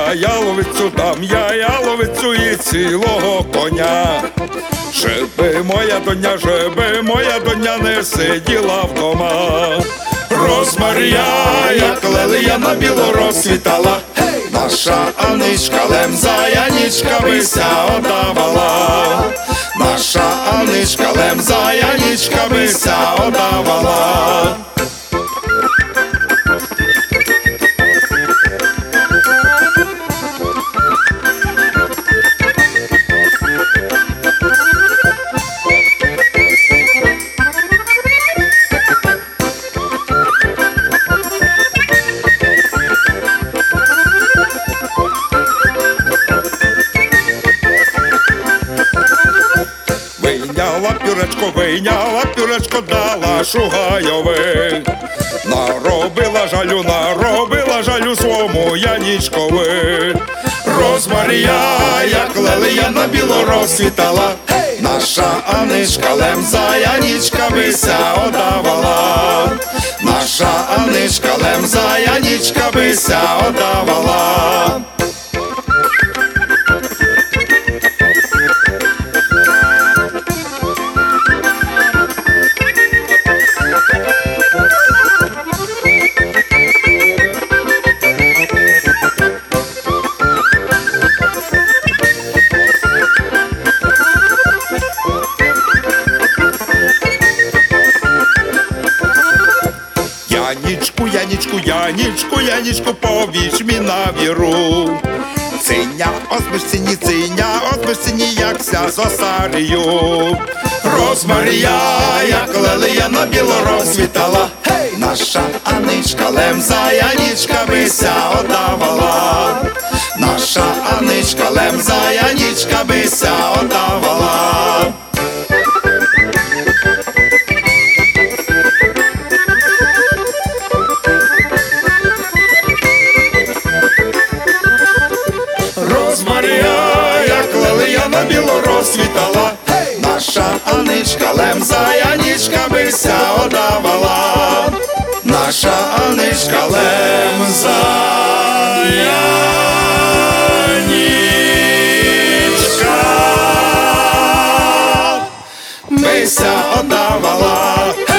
я яловицю дам, я яловицю і цілого коня. Жеби моя доня не сиділа вдома. Розмарія, як лелія на біло розцвітала, наша Аничка лемза, янічками ся одавала. Наша Аничка лемза, янічками ся одавала. Вийняла пюречко, дала Шугайові. Наробила жалю свому Янічкові. Розмарія, як лелія на біло розцвітала, наша Аничка лемза, янічками ся одавала. Наша Аничка лемза, янічками ся одавала. Янічку, повіч мі на віру. Циня, озмиш цині, якся з осарію. Розмарія, як лелія на біло розцвітала, наша Аничка лемза, янічками ся одавала. Наша Аничка лемза, янічками ся одавала. На біло розцвітала, наша Аничка лемза, янічками ся одавала. Наша Аничка лемза, янічка ми ся одавала.